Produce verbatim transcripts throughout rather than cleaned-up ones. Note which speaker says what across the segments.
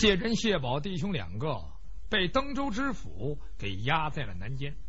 Speaker 1: 谢珍、谢宝弟兄两个被登州知府给押在了南监。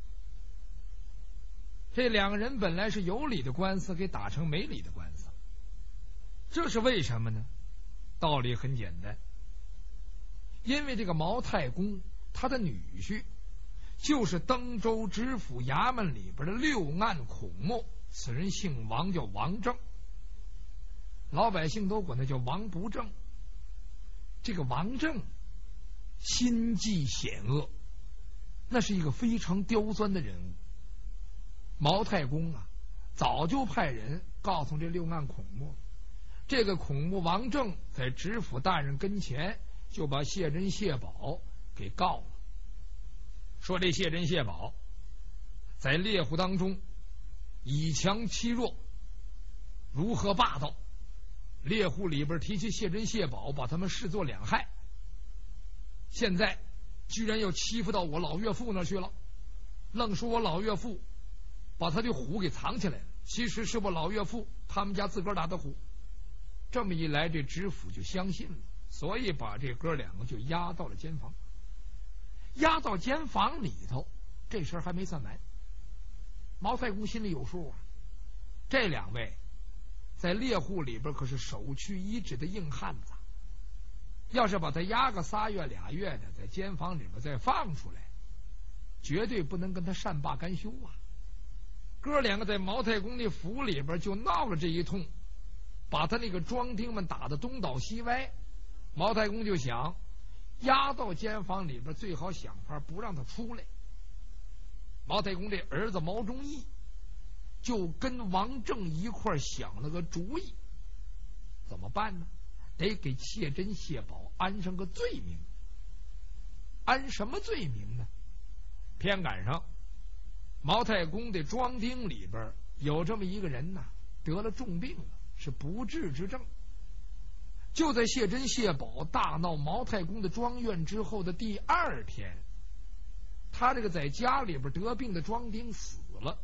Speaker 1: 这两个人本来是有理的官司，给打成没理的官司，这是为什么呢？道理很简单，因为这个毛太公他的女婿就是登州知府衙门里边的六案孔目，此人姓王，叫王正，老百姓都管他叫王不正。这个王正心计险恶，那是一个非常刁钻的人物。毛太公啊，早就派人告诉这六案孔目，这个孔目王正在知府大人跟前就把谢珍、谢宝给告了，说这谢珍、谢宝在猎户当中以强欺弱，如何霸道，猎户里边提起谢珍、谢宝，把他们视作两害，现在居然要欺负到我老岳父那去了，愣说我老岳父把他的虎给藏起来了，其实是我老岳父他们家自个儿打的虎。这么一来，这知府就相信了，所以把这哥两个就押到了监房。押到监房里头，这事儿还没算完。毛太公心里有数啊，这两位在猎户里边可是首屈一指的硬汉子，要是把他押个仨月俩月的，在监房里边再放出来，绝对不能跟他善罢甘休啊。哥两个在毛太公的府里边就闹了这一通，把他那个庄丁们打得东倒西歪。毛太公就想押到监房里边，最好想法不让他出来。毛太公这儿子毛忠义就跟王正一块想了个主意，怎么办呢？得给谢珍、谢宝安上个罪名。安什么罪名呢？偏赶上毛太公的庄丁里边有这么一个人呐，得了重病了，是不治之症。就在谢珍、谢宝大闹毛太公的庄院之后的第二天，他这个在家里边得病的庄丁死了。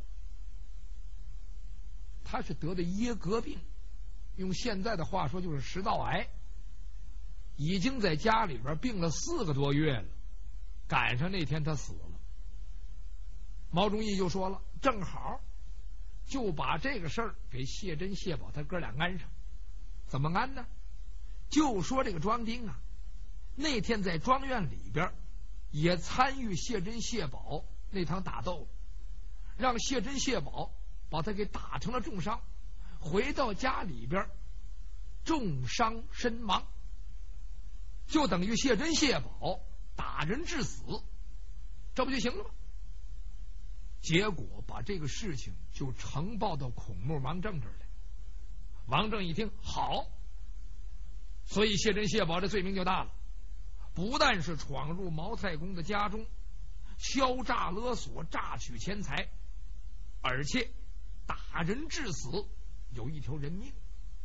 Speaker 1: 他是得的耶格病，用现在的话说就是食道癌，已经在家里边病了四个多月了，赶上那天他死了。毛忠义就说了，正好就把这个事儿给谢珍、谢宝他哥俩安上。怎么安呢？就说这个庄丁啊，那天在庄院里边也参与谢珍、谢宝那场打斗，让谢珍、谢宝把他给打成了重伤，回到家里边重伤身亡，就等于谢珍、谢宝打人致死，这不就行了吗？结果把这个事情就呈报到孔目王正这儿来。王正一听，好，所以谢珍、谢宝这罪名就大了，不但是闯入毛太公的家中敲诈勒索榨取钱财，而且打人致死，有一条人命。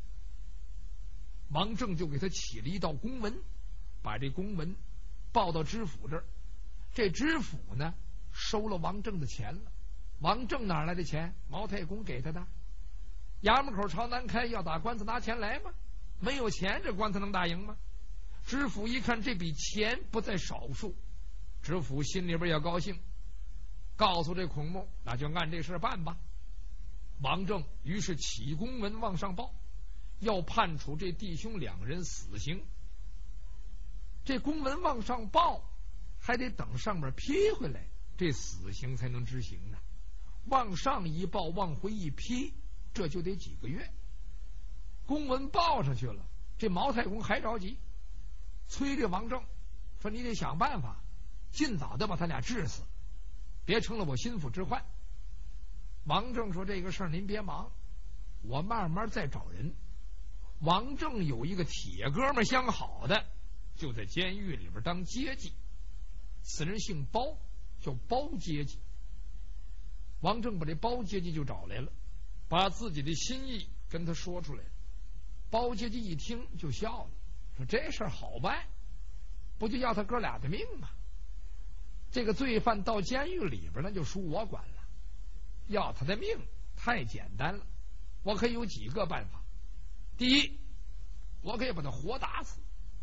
Speaker 1: 王正就给他起了一道公文，把这公文报到知府这儿。这知府呢收了王正的钱了。王正哪来的钱？毛太公给他的。衙门口朝南开，要打官司拿钱来吗？没有钱，这官司能打赢吗？知府一看这笔钱不在少数，知府心里边也高兴，告诉这孔目，那就按这事办吧。王正于是起公文往上报，要判处这弟兄两人死刑。这公文往上报，还得等上面批回来，这死刑才能执行呢。往上一报，往回一批，这就得几个月。公文报上去了，这毛太公还着急，催这王正说：“你得想办法，尽早的把他俩治死，别成了我心腹之患。”王正说：“这个事儿您别忙，我慢慢再找人。”王正有一个铁哥们相好的，就在监狱里边当阶级，此人姓包，叫包阶级。王正把这包阶级就找来了，把自己的心意跟他说出来了。包阶级一听就笑了，说：“这事儿好办，不就要他哥俩的命吗？这个罪犯到监狱里边那就属我管了，要他的命太简单了，我可以有几个办法。第一，我可以把他活打死；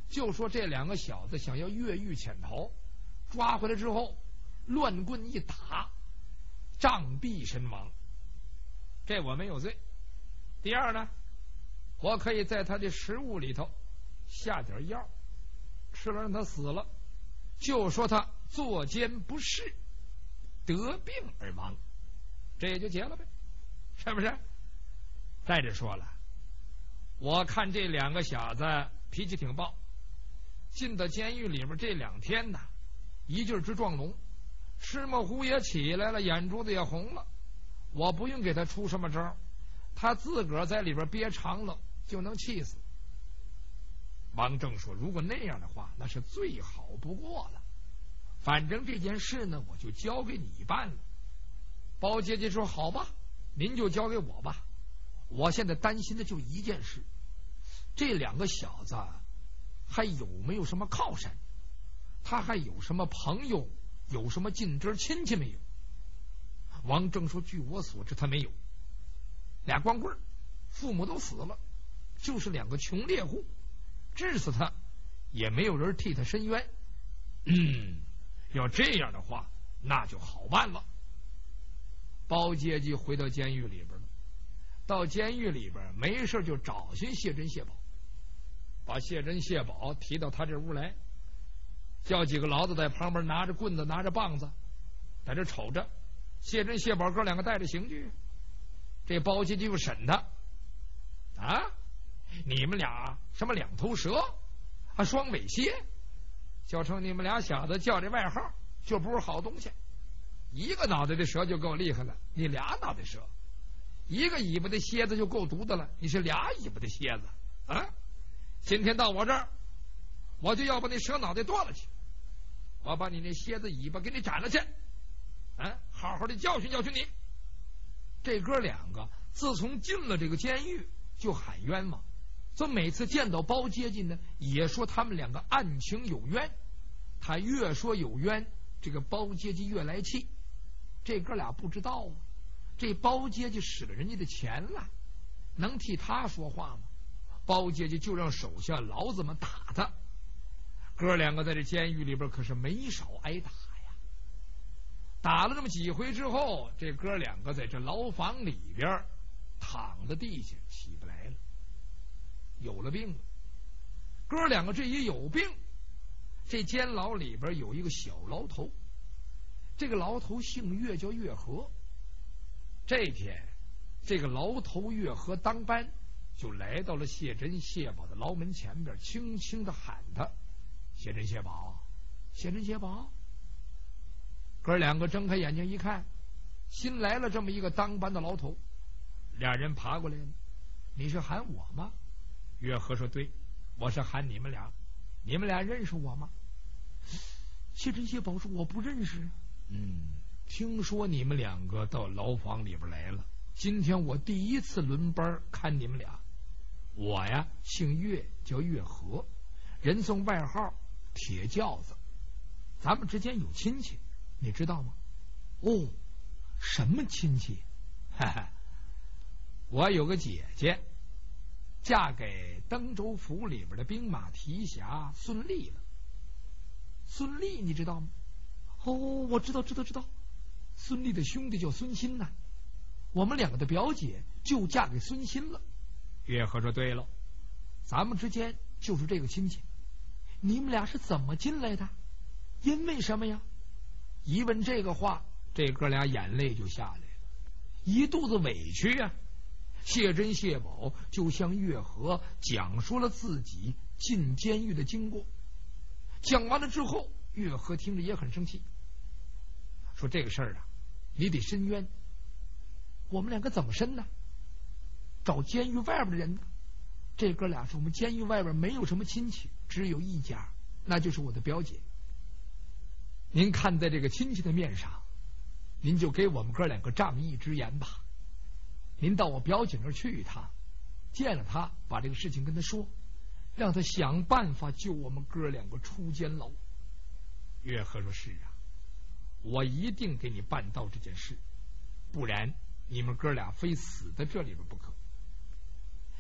Speaker 1: 就说这两个小子想要越狱潜逃，抓回来之后乱棍一打，杖毙身亡。这我没有罪。第二呢，我可以在他的食物里头下点药，吃了让他死了，就说他作奸不仕，得病而亡，这也就结了呗，是不是？再者说了，我看这两个小子脾气挺暴，进到监狱里边这两天呢，一劲儿直撞聋，赤木虎也起来了，眼珠子也红了。我不用给他出什么招，他自个儿在里边憋长了就能气死。王正说，如果那样的话，那是最好不过了，反正这件事呢，我就交给你办了。包姐姐说，好吧，您就交给我吧。我现在担心的就一件事，这两个小子还有没有什么靠山？他还有什么朋友？有什么近支亲戚没有？王正说，据我所知他没有，俩光棍，父母都死了，就是两个穷猎户，治死他也没有人替他伸冤。嗯，要这样的话那就好办了。包阶级回到监狱里边了，到监狱里边没事就找寻谢珍谢宝，把谢珍谢宝提到他这屋来，叫几个牢子在旁边拿着棍子拿着棒子在这瞅着。谢珍谢宝哥两个带着刑具，这包阶级就审他啊，你们俩什么两头蛇啊，双尾蝎，小成你们俩小子叫这外号就不是好东西。一个脑袋的蛇就够厉害了，你俩脑袋蛇；一个尾巴的蝎子就够毒的了，你是俩尾巴的蝎子啊！今天到我这儿，我就要把那蛇脑袋剁了去，我把你那蝎子尾巴给你斩了去，啊，好好的教训教训你。这哥两个自从进了这个监狱就喊冤枉，所以每次见到包阶级呢，也说他们两个案情有冤。他越说有冤，这个包阶级越来气。这哥俩不知道啊，这包阶级使了人家的钱了，能替他说话吗？包阶级就让手下牢子们打他。哥两个在这监狱里边可是没少挨打呀，打了这么几回之后，这哥两个在这牢房里边躺在地下起不来了，有了病了。哥两个这一有病，这监牢里边有一个小牢头，这个牢头姓岳，叫岳和。这天这个牢头岳和当班就来到了谢珍谢宝的牢门前边，轻轻的喊他，谢珍谢宝，谢珍谢宝。哥两个睁开眼睛一看，新来了这么一个当班的牢头，俩人爬过来了。你是喊我吗？岳和说，对，我是喊你们俩。你们俩认识我吗？谢珍谢宝说，我不认识。嗯，听说你们两个到牢房里边来了，今天我第一次轮班看你们俩。我呀姓岳，叫岳和，人送外号铁轿子，咱们之间有亲戚，你知道吗？哦，什么亲戚？哈哈，我有个姐姐嫁给登州府里边的兵马提辖孙俪了。孙俪你知道吗？哦，我知道知道知道，孙俪的兄弟叫孙新呐，我们两个的表姐就嫁给孙新了。岳和说，对了，咱们之间就是这个亲戚。你们俩是怎么进来的？因为什么呀？一问这个话，这哥俩眼泪就下来了，一肚子委屈呀、啊。谢珍谢宝就向岳和讲述了自己进监狱的经过。讲完了之后，岳和听着也很生气，说这个事儿啊，你得申冤。我们两个怎么申呢？找监狱外边的人呢？这哥俩说，我们监狱外边没有什么亲戚，只有一家，那就是我的表姐。您看在这个亲戚的面上，您就给我们哥两个仗义直言吧。您到我表姐那儿去一趟，见了他，把这个事情跟他说，让他想办法救我们哥两个出监牢。岳和说，是啊，我一定给你办到这件事，不然你们哥俩非死在这里边不可。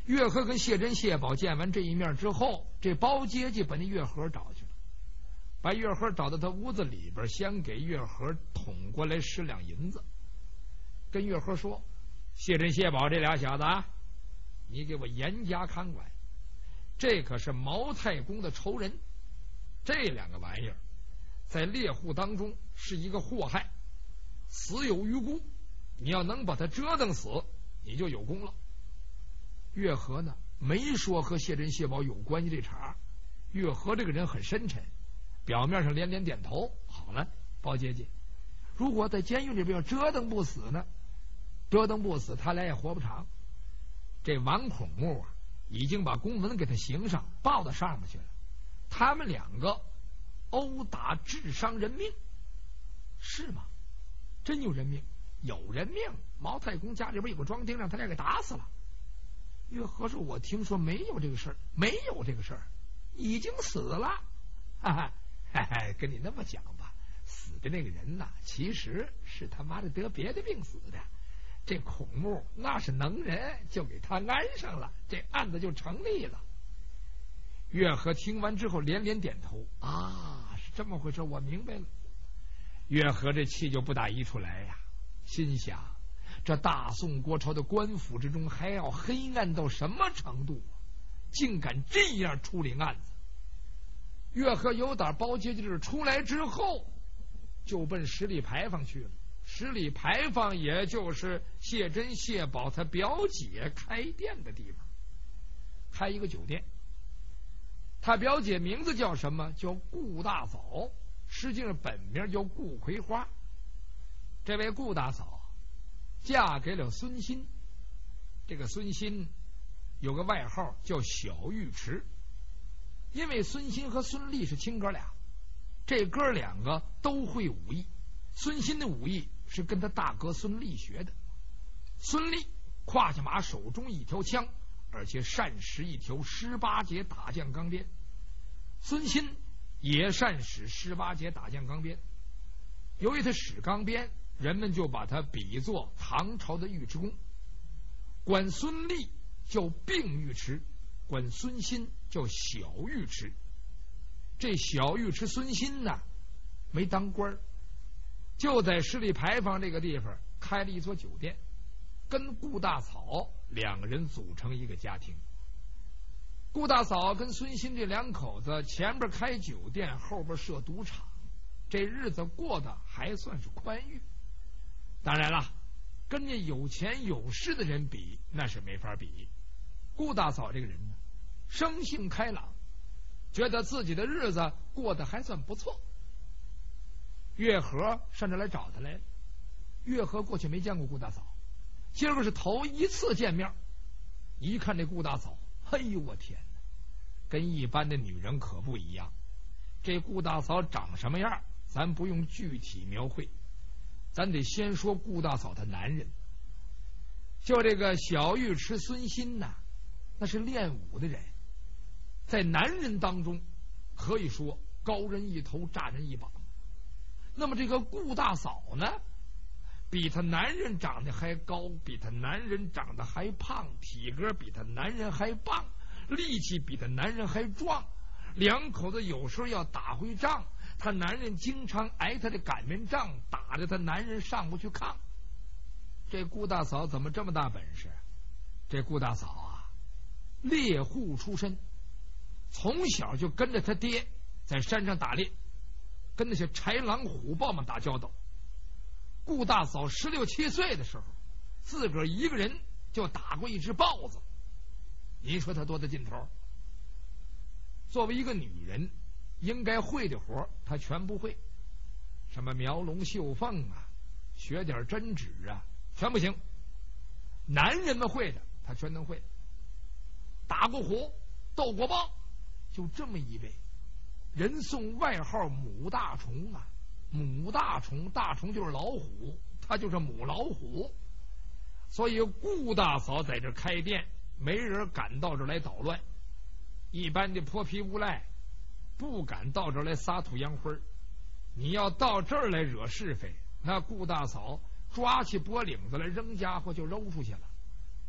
Speaker 1: 月和跟谢珍、谢宝见完这一面之后，这包阶级把那月和找去了，把月和找到他屋子里边，先给月和捅过来十两银子，跟月和说：“谢珍、谢宝这俩小子啊，你给我严加看管，这可是毛太公的仇人，这两个玩意儿在猎户当中是一个祸害，死有余辜，你要能把他折腾死，你就有功了。”月和呢没说和谢珍、谢宝有关系这茬，月和这个人很深沉，表面上连连点头。好了，包姐姐，如果在监狱里边要折腾不死呢，折腾不死他俩也活不长。这王孔目啊已经把公文给他刑上报到上面去了，他们两个殴打致伤人命，是吗？真有人命？有人命？毛太公家里边有个庄丁，让他俩给打死了。月和说：“我听说没有这个事儿，没有这个事儿，已经死了。哈哈，哈哈，跟你那么讲吧，死的那个人呐，其实是他妈的得别的病死的。这孔目那是能人，就给他安上了，这案子就成立了。”月和听完之后连连点头：“啊，是这么回事，我明白了。”月和这气就不打一处来呀，心想：这大宋国朝的官府之中还要黑暗到什么程度啊？竟敢这样处理案子！月和有点包阶级制出来之后，就奔十里牌坊去了。十里牌坊也就是谢珍、谢宝他表姐开店的地方，开一个酒店。他表姐名字叫什么？叫顾大嫂，实际上本名叫顾葵花。这位顾大嫂嫁给了孙新，这个孙新有个外号叫小尉迟，因为孙新和孙俪是亲哥俩，这哥两个都会武艺。孙新的武艺是跟他大哥孙俪学的，孙俪胯下马，手中一条枪，而且善使一条十八节打将钢鞭。孙新也善使十八节打将钢鞭，由于他使钢鞭，人们就把他比作唐朝的尉迟恭，管孙俪叫并尉迟，管孙新叫小尉迟。这小尉迟孙新呢，没当官，就在十里牌坊这个地方开了一所酒店，跟顾大嫂两个人组成一个家庭。顾大嫂跟孙新这两口子前边开酒店，后边设赌场，这日子过得还算是宽裕。当然了，跟那有钱有势的人比，那是没法比。顾大嫂这个人呢，生性开朗，觉得自己的日子过得还算不错。月和上这来找他来了，月和过去没见过顾大嫂，今儿个是头一次见面。一看这顾大嫂，哎呦我天哪，跟一般的女人可不一样。这顾大嫂长什么样，咱不用具体描绘，咱得先说顾大嫂的男人。就这个小尉迟孙新呐，那是练武的人，在男人当中可以说高人一头，炸人一膀。那么这个顾大嫂呢，比他男人长得还高，比他男人长得还胖，体格比他男人还棒，力气比他男人还壮。两口子有时候要打回仗，他男人经常挨他的擀面杖，打着他男人上不去炕。这顾大嫂怎么这么大本事？这顾大嫂啊，猎户出身，从小就跟着他爹在山上打猎，跟那些豺狼虎豹们打交道。顾大嫂十六七岁的时候，自个儿一个人就打过一只豹子。您说他多大劲头？作为一个女人，应该会的活她全不会，什么描龙绣凤啊，学点针指啊，全不行。男人们会的她全能会。打过虎，斗过豹，就这么一位人，送外号母大虫啊。母大虫，大虫就是老虎，他就是母老虎。所以顾大嫂在这开店，没人敢到这来捣乱。一般的泼皮无赖不敢到这来撒土扬灰，你要到这儿来惹是非，那顾大嫂抓起脖领子来扔家伙就揉出去了。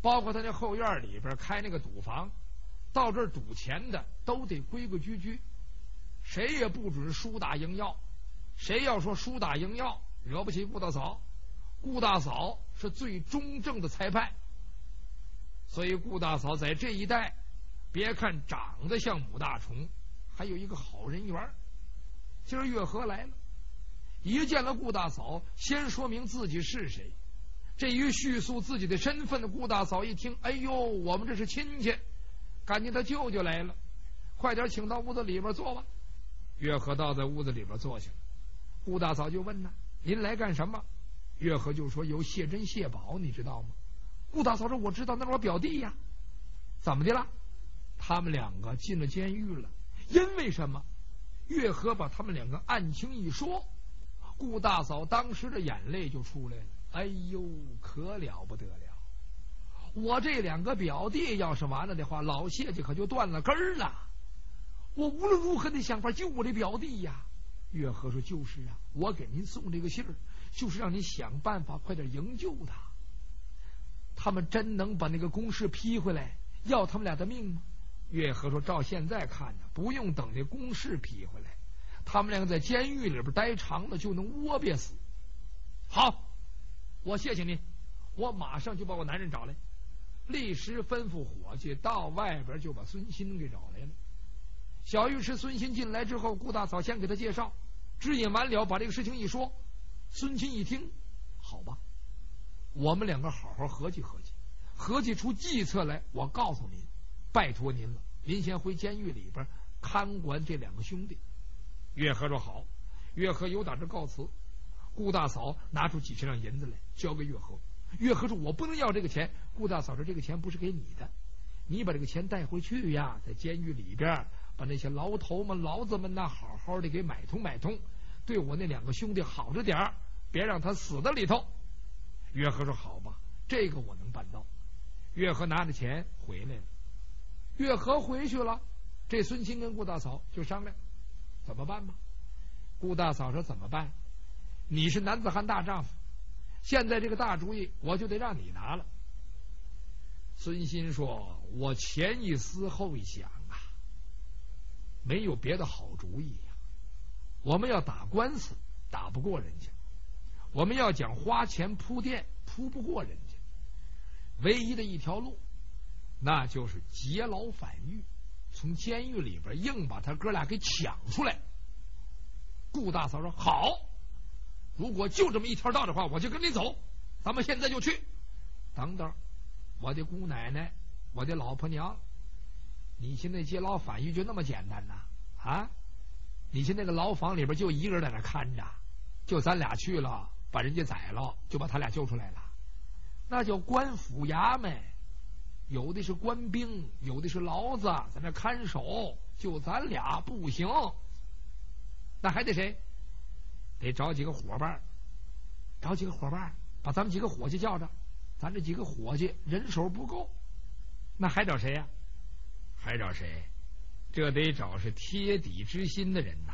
Speaker 1: 包括他那后院里边开那个赌房，到这儿赌钱的都得规规矩矩，谁也不准输打赢要。谁要说输打赢要，惹不起顾大嫂。顾大嫂是最忠正的裁判，所以顾大嫂在这一带，别看长得像母大虫，还有一个好人缘。今儿月和来了，一见了顾大嫂，先说明自己是谁。这一叙述自己的身份的顾大嫂一听，哎呦，我们这是亲戚，赶紧他舅舅来了，快点请到屋子里边坐吧。月和倒在屋子里边坐下，顾大嫂就问呢：“您来干什么？”月和就说：“有谢珍谢宝，你知道吗？”顾大嫂说：“我知道，那是我表弟呀。”怎么的了？他们两个进了监狱了，因为什么？月和把他们两个案情一说，顾大嫂当时的眼泪就出来了。哎呦，可了不得了！我这两个表弟要是完了的话，老谢家可就断了根儿了。我无论如何得想法救我这表弟呀。月和说：“就是啊，我给您送这个信儿，就是让你想办法快点营救他。他们真能把那个公事批回来，要他们俩的命吗？”月和说：“照现在看呢，不用等那公事批回来，他们两个在监狱里边待长了就能窝憋死。好，我谢谢您，我马上就把我男人找来。”立时吩咐伙计到外边就把孙鑫给找来了。小尉迟孙鑫进来之后，顾大嫂先给他介绍，知隐完了，把这个事情一说。孙鑫一听，好吧，我们两个好好合计合计，合计出计策来。我告诉您，拜托您了，您先回监狱里边看管这两个兄弟。月和说好。月和有打这告辞。顾大嫂拿出几十两银子来交给月和。月和说：“我不能要这个钱。”顾大嫂说：“这个钱不是给你的，你把这个钱带回去呀，在监狱里边把那些牢头们牢子们呐好好的给买通买通，对我那两个兄弟好着点儿，别让他死在里头。”月和说：“好吧，这个我能办到。”月和拿着钱回来了。月和回去了，这孙鑫跟顾大嫂就商量怎么办吧。顾大嫂说：“怎么办？你是男子汉大丈夫，现在这个大主意我就得让你拿了。”孙鑫说：“我前一思后一想啊，没有别的好主意呀。我们要打官司，打不过人家；我们要讲花钱铺垫，铺不过人家。唯一的一条路，那就是劫牢反狱，从监狱里边硬把他哥俩给抢出来。”顾大嫂说：“好，如果就这么一条道的话，我就跟你走，咱们现在就去。”等等，我的姑奶奶，我的老婆娘，你现在劫牢反狱就那么简单呐？啊，你现在那个牢房里边就一个人在那看着，就咱俩去了，把人家宰了，就把他俩救出来了，那叫官府衙门，有的是官兵，有的是牢子在那看守，就咱俩不行，那还得谁？得找几个伙伴，找几个伙伴，把咱们几个伙计叫着。咱这几个伙计人手不够，那还找谁呀、啊？还找谁？这得找是贴底之心的人呐。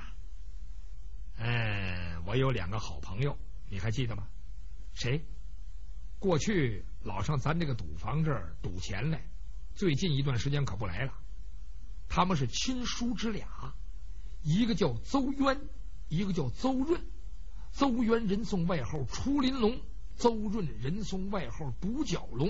Speaker 1: 嗯，我有两个好朋友，你还记得吗？谁？过去老上咱这个赌房这儿赌钱来，最近一段时间可不来了。他们是亲叔之俩，一个叫邹渊，一个叫邹润。邹渊人送外号出林龙，邹润人送外号独角龙。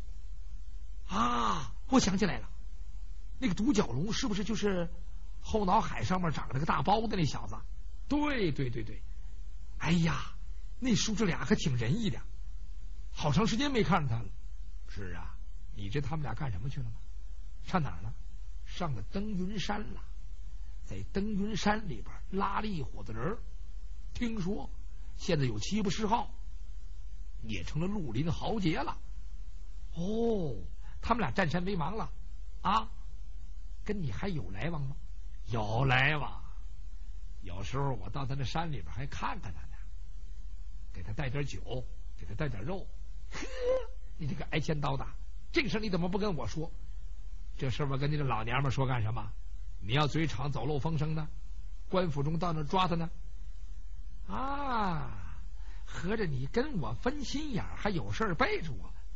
Speaker 1: 啊，我想起来了，那个独角龙是不是就是后脑海上面长着个大包的那小子？对对对对，哎呀，那叔侄俩可挺仁义的，好长时间没看着他了。是啊，你知他们俩干什么去了吗？上哪儿了？上了登云山了，在登云山里边拉了一伙子人，听说现在有七八十号，也成了绿林豪杰了。哦，他们俩占山为王了啊？跟你还有来往吗？有来往，有时候我到他那山里边还看看他呢，给他带点酒，给他带点肉。呵，你这个挨千刀的，这个事你怎么不跟我说？这事我跟你这老娘们说干什么？你要嘴场走漏风声呢？官府中到那抓他呢？啊，合着你跟我分心眼，还有事背着我，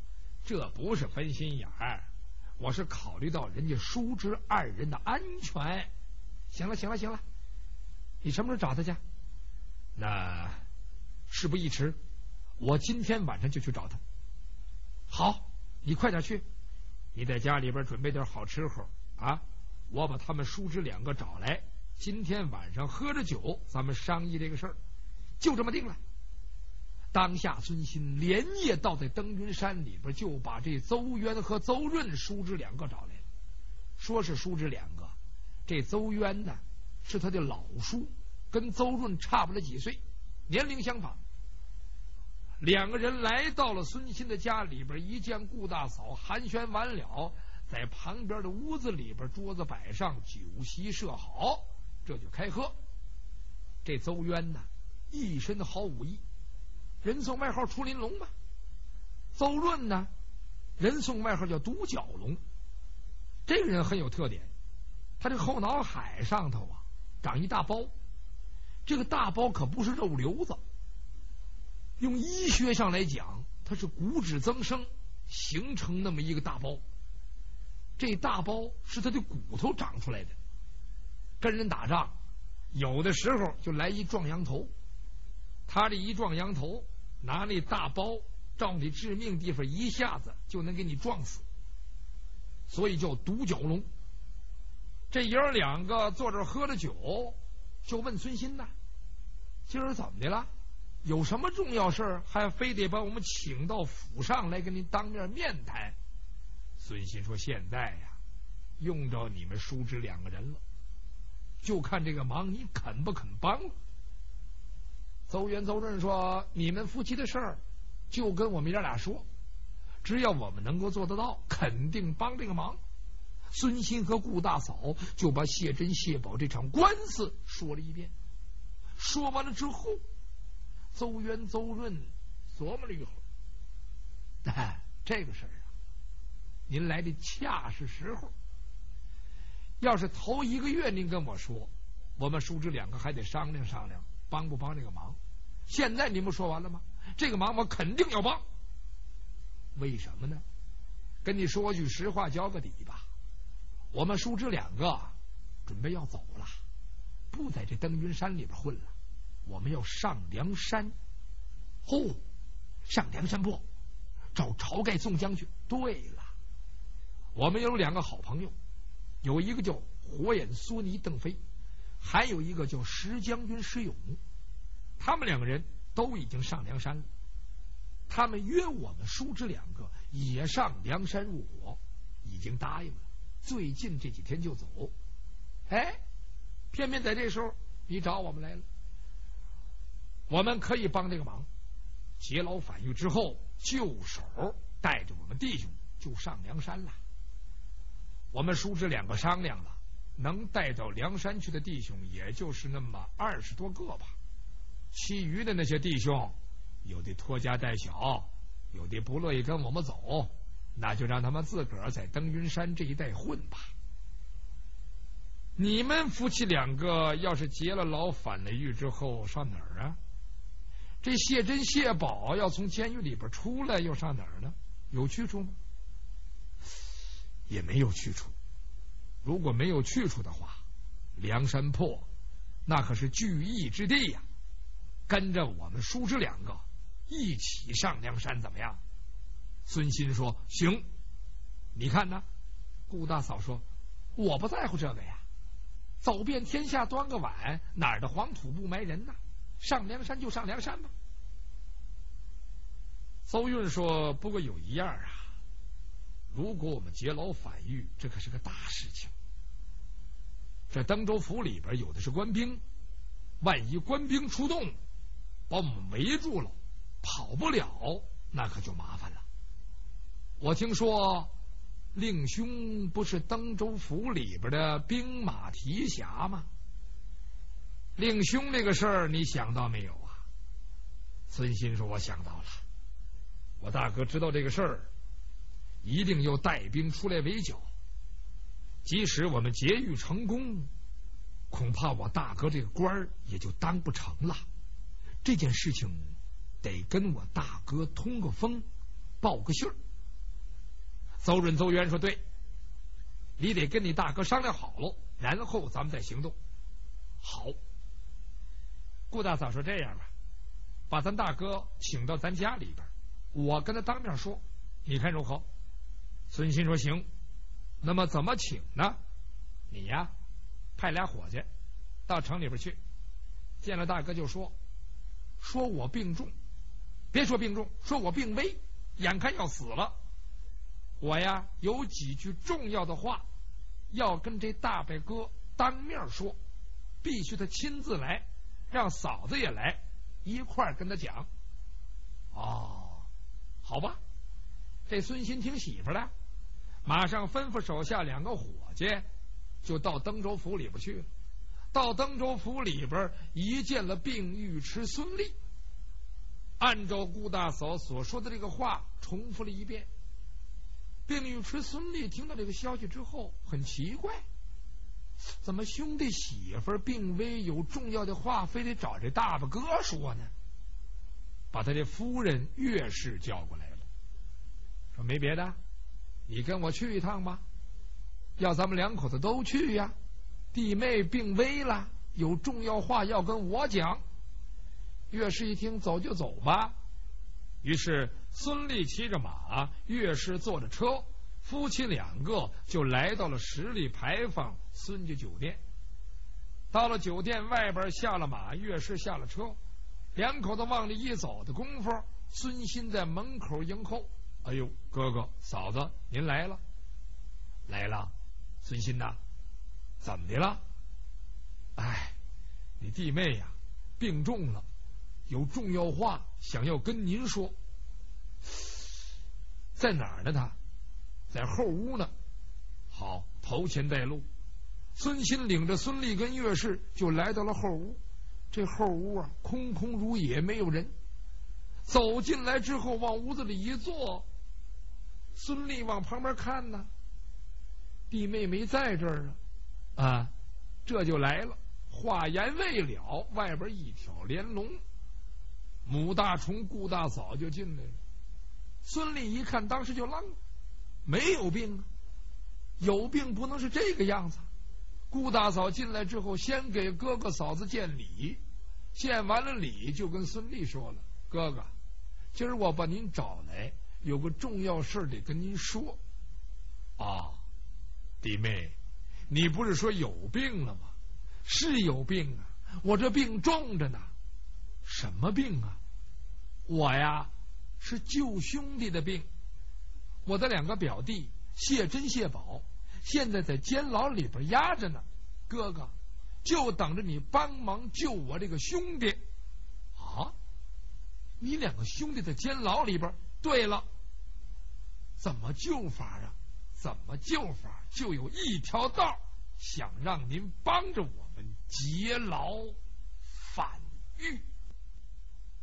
Speaker 1: 这不是分心眼儿，我是考虑到人家叔侄二人的安全。行了行了行了，你什么时候找他去？那事不宜迟，我今天晚上就去找他。好，你快点去，你在家里边准备点好吃喝啊！我把他们叔侄两个找来，今天晚上喝着酒，咱们商议这个事儿，就这么定了。当下孙新连夜到在登云山里边，就把这邹渊和邹润叔侄两个找来了。说是叔侄两个，这邹渊呢是他的老叔，跟邹润差不了几岁，年龄相仿。两个人来到了孙新的家里边，一见顾大嫂寒暄完了，在旁边的屋子里边，桌子摆上，酒席设好，这就开喝。这邹渊呢一身好武艺，人送外号出林龙嘛。邹润呢人送外号叫独角龙。这个人很有特点，他这个后脑海上头啊长一大包，这个大包可不是肉瘤子，用医学上来讲，它是骨质增生形成那么一个大包。这大包是他的骨头长出来的。跟人打仗有的时候就来一撞羊头，他这一撞羊头，拿那大包照你致命地方一下子就能给你撞死，所以叫独角龙。这爷儿两个坐这喝着酒，就问孙新呐，今儿怎么的了？有什么重要事儿，还非得把我们请到府上来跟您当面面谈？孙新说，现在呀用着你们叔侄两个人了，就看这个忙你肯不肯帮了。邹渊邹润说，你们夫妻的事儿就跟我们爷俩说，只要我们能够做得到，肯定帮这个忙。孙新和顾大嫂就把谢珍谢宝这场官司说了一遍。说完了之后，邹渊邹润琢磨了一会儿，哎，这个事儿啊，您来的恰是时候。要是头一个月您跟我说，我们叔侄两个还得商量商量帮不帮这个忙。现在您不说完了吗？这个忙我肯定要帮。为什么呢？跟你说句实话，交个底吧。我们叔侄两个准备要走了，不在这登云山里边混了，我们要上梁山。哦，上梁山泊找晁盖宋将军。对了，我们有两个好朋友，有一个叫火眼狻猊邓飞，还有一个叫石将军石勇，他们两个人都已经上梁山了。他们约我们叔侄两个也上梁山入伙，已经答应了，最近这几天就走。哎，偏偏在这时候你找我们来了，我们可以帮这个忙。劫牢反狱之后，就手带着我们弟兄就上梁山了。我们叔侄两个商量了，能带到梁山去的弟兄也就是那么二十多个吧，其余的那些弟兄有的拖家带小，有的不乐意跟我们走，那就让他们自个儿在登云山这一带混吧。你们夫妻两个要是劫了牢反了狱之后上哪儿啊？这谢珍谢宝要从监狱里边出来又上哪儿呢？有去处吗？也没有去处。如果没有去处的话，梁山泊那可是聚义之地呀、啊，跟着我们叔侄两个一起上梁山怎么样？孙新说行。你看呢？顾大嫂说我不在乎这个呀，走遍天下端个碗，哪儿的黄土不埋人呢？上梁山就上梁山吧。邹运说不过有一样啊，如果我们劫牢反狱，这可是个大事情。这登州府里边有的是官兵，万一官兵出动把我们围住了，跑不了，那可就麻烦了。我听说令兄不是登州府里边的兵马提辖吗？令兄这个事儿你想到没有啊？孙新说我想到了，我大哥知道这个事儿，一定要带兵出来围剿。即使我们劫狱成功，恐怕我大哥这个官儿也就当不成了。这件事情得跟我大哥通个风，报个信儿。 邹润、邹元说：“对，你得跟你大哥商量好喽，然后咱们再行动。”好，顾大嫂说：“这样吧，把咱大哥请到咱家里边，我跟他当面说，你看如何？”孙新说：“行。那么怎么请呢？你呀，派俩伙计到城里边去，见了大哥就说，说我病重，别说病重，说我病危，眼看要死了。我呀有几句重要的话要跟这大伯哥当面说，必须他亲自来，让嫂子也来一块儿跟他讲。”哦，好吧。这孙新听媳妇了，马上吩咐手下两个伙计就到登州府里边去了。到登州府里边一见了病尉迟孙立，按照顾大嫂所说的这个话重复了一遍。病尉迟孙立听到这个消息之后很奇怪，怎么兄弟媳妇病危有重要的话非得找这大伯哥说呢？把他的夫人岳氏叫过来了，说：“没别的，你跟我去一趟吧，要咱们两口子都去呀。弟妹病危了，有重要话要跟我讲。”岳氏一听，走就走吧。于是孙立骑着马，岳氏坐着车，夫妻两个就来到了十里牌坊孙家酒店。到了酒店外边，下了马，岳氏下了车，两口子往里一走的功夫，孙新在门口迎候。“哎呦，哥哥嫂子您来了。”“来了。”“孙新呐，怎么的了？”“哎，你弟妹呀病重了，有重要话想要跟您说。”“在哪儿呢？”“他在后屋呢。”“好，头前带路。”孙新领着孙立跟岳氏就来到了后屋。这后屋啊空空如也，没有人。走进来之后往屋子里一坐，孙立往旁边看呢，弟妹没在这儿啊，啊，这就来了。话言未了，外边一挑帘笼，母大虫顾大嫂就进来了。孙立一看，当时就愣了，没有病啊，有病不能是这个样子。顾大嫂进来之后，先给哥哥嫂子见礼，见完了礼就跟孙立说了：“哥哥，今儿我把您找来，有个重要事得跟您说。”“啊，弟妹，你不是说有病了吗？”“是有病啊，我这病重着呢。”“什么病啊？”“我呀是救兄弟的病，我的两个表弟谢珍、谢宝现在在监牢里边压着呢，哥哥就等着你帮忙救我这个兄弟。”“啊，你两个兄弟在监牢里边？”“对了。”“怎么救法啊？”“怎么救法？就有一条道，想让您帮着我们劫牢反狱。”